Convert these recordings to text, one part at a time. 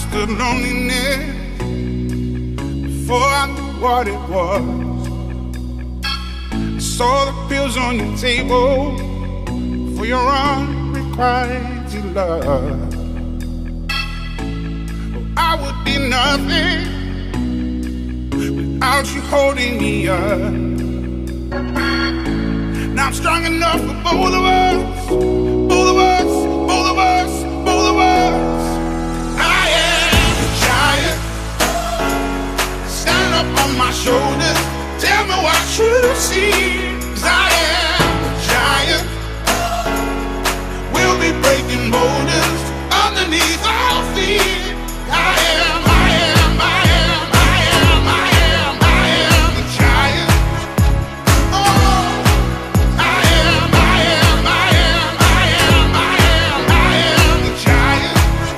understood loneliness before I knew what it was. I saw the pills on your table for your unrequited love. Oh, I would be nothing without you holding me up. Now I'm strong enough for both of us, both of us, both of us, both of us. I am a giant. Stand up on my shoulders. Tell me what you see. 'Cause I am a giant. We'll be breaking boulders underneath our feet. I am, I am, I am, I am, I am, I am a giant. Oh, I am, I am, I am, I am, I am, I am the giant.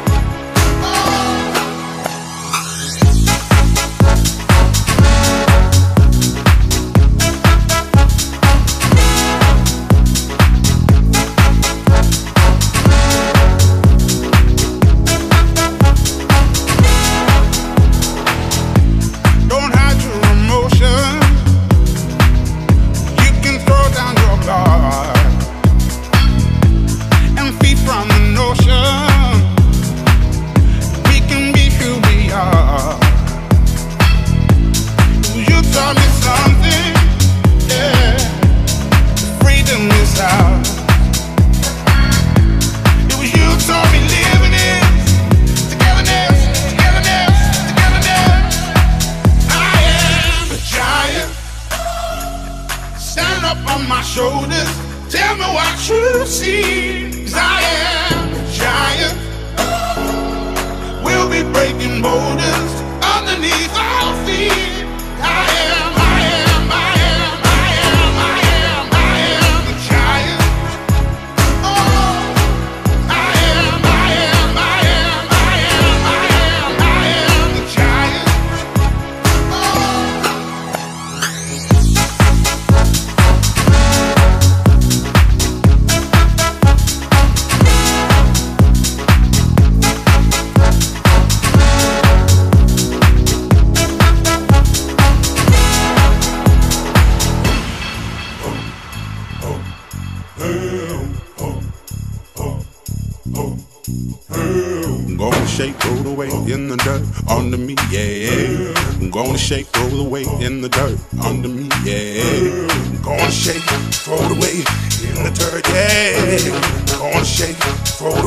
Don't hide your emotion. You can throw down your guard and feed from the notion. We can be who we are. You taught me something, yeah. Freedom is ours. It was you taught me living is togetherness, togetherness, togetherness. I am a giant. Stand up on my shoulders. Tell me what you see. 'Cause I am a giant. We'll be breaking boulders underneath our feet. I am, I am, I am, I am, I am, I am the giant. Oh, I am, I am, I am, I am, I am, I am the giant. I'm gonna shake, roll the weight in the dirt under me, yeah. I'm gonna shake, roll the weight in the dirt under me, yeah. I'm gonna shake, throw the weight in the dirt, yeah. I'm gonna shake, throw